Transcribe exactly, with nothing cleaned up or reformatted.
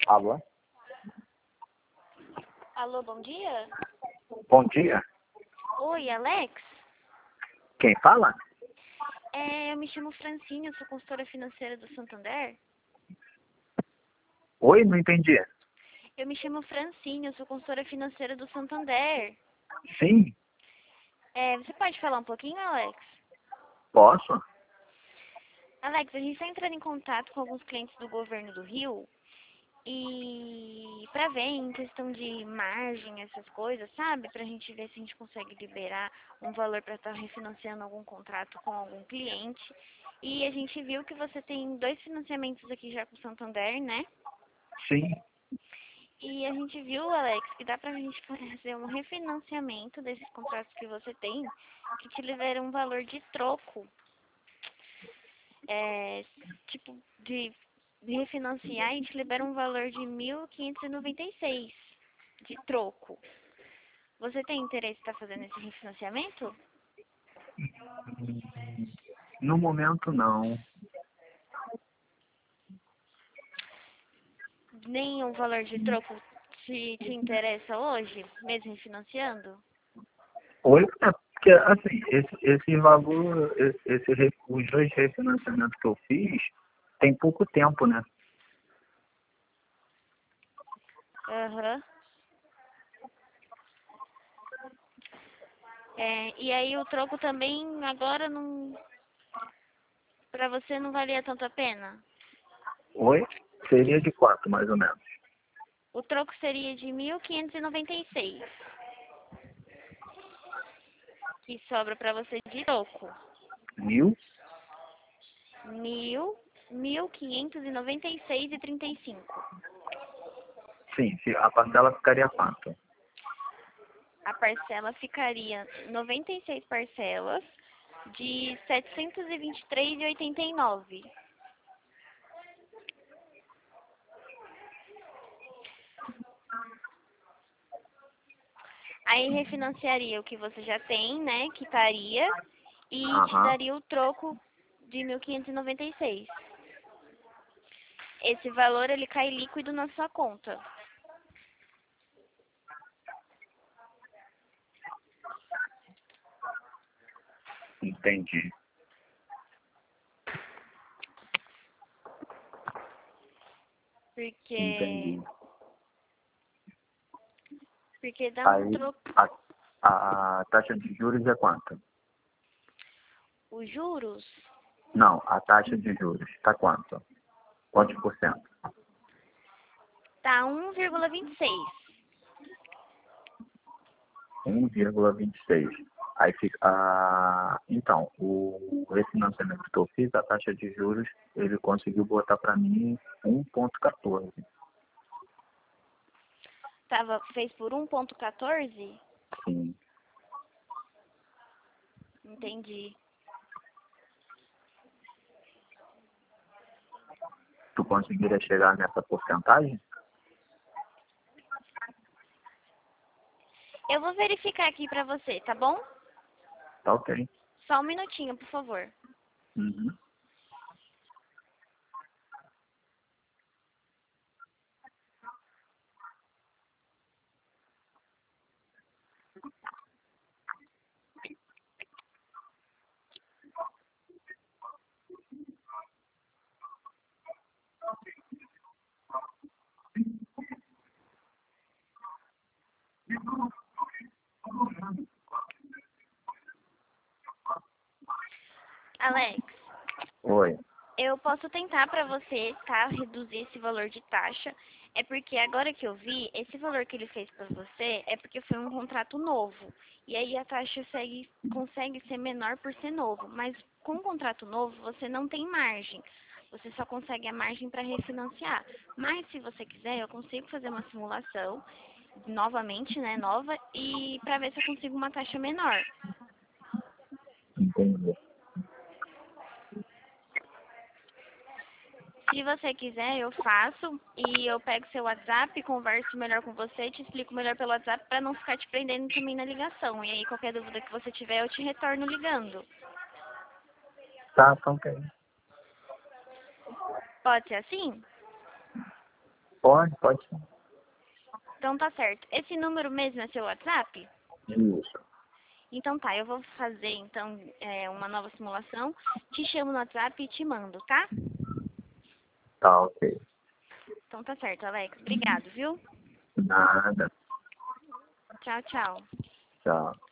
Alô? Alô, bom dia? Bom dia. Oi, Alex? Quem fala? É, eu me chamo Francine, eu sou consultora financeira do Santander. Oi, não entendi. Eu me chamo Francine, eu sou consultora financeira do Santander. Sim, É, você pode falar um pouquinho, Alex? posso? Alex, a gente está entrando em contato com alguns clientes do governo do Rio e para ver em questão de margem, essas coisas, sabe? Para a gente ver se a gente consegue liberar um valor para estar refinanciando algum contrato com algum cliente. E a gente viu que você tem dois financiamentos aqui já com o Santander, né? Sim. E a gente viu, Alex, que dá pra gente fazer um refinanciamento desses contratos que você tem, que te libera um valor de troco. É, tipo, de, de refinanciar e te libera um valor de mil quinhentos e noventa e seis de troco. Você tem interesse em estar fazendo esse refinanciamento? No momento, não. Nem o valor de troco te, te interessa hoje, mesmo refinanciando? Oi, é porque, assim, esse, esse valor, esse, esse, re- os dois refinanciamentos que eu fiz, tem pouco tempo, né? Aham. É, e aí o troco também agora não, pra você não valia tanto a pena? Oi? Seria de quanto, mais ou menos? O troco seria de mil quinhentos e noventa e seis, que sobra pra você de troco. Mil? Mil, mil quinhentos e noventa e seis e trinta e cinco. Sim, se a parcela ficaria quanto? A parcela ficaria noventa e seis parcelas de setecentos e vinte e três e oitenta e nove. Aí refinanciaria o que você já tem, né, que estaria, e te Aham, daria o troco de mil quinhentos e noventa e seis. Esse valor ele cai líquido na sua conta. entendi. Porque Entendi. porque dá um Aí, troco. a, a taxa de juros é quanto? Os juros Não, a taxa de juros está quanto? Quantos por cento? tá um vírgula vinte e seis. um vírgula vinte e seis. Aí fica. Ah, então, o refinanciamento que eu fiz, a taxa de juros, ele conseguiu botar para mim um vírgula quatorze. Tava fez por um vírgula quatorze? Sim. Entendi. Tu conseguiria chegar nessa porcentagem? Eu vou verificar aqui pra você, tá bom? Tá ok. Só um minutinho, por favor. Uhum. Alex, Oi. eu posso tentar pra você, tá? Reduzir esse valor de taxa. É porque agora que eu vi, esse valor que ele fez pra você é porque foi um contrato novo. E aí a taxa segue, consegue ser menor por ser novo. Mas com um contrato novo, você não tem margem. Você só consegue a margem para refinanciar. Mas se você quiser, eu consigo fazer uma simulação novamente, né, nova, e para ver se eu consigo uma taxa menor. Entendi. Se você quiser, eu faço e eu pego seu WhatsApp, converso melhor com você, te explico melhor pelo WhatsApp para não ficar te prendendo também na ligação. E aí, qualquer dúvida que você tiver, eu te retorno ligando. Tá, tá ok. Pode ser assim? Pode, pode sim. Então tá certo. Esse número mesmo é seu WhatsApp? Isso. Então tá, eu vou fazer então é, uma nova simulação, te chamo no WhatsApp e te mando, tá? Tá, ok. Então tá certo, Alex. Obrigado, viu? Nada. Tchau, tchau. Tchau.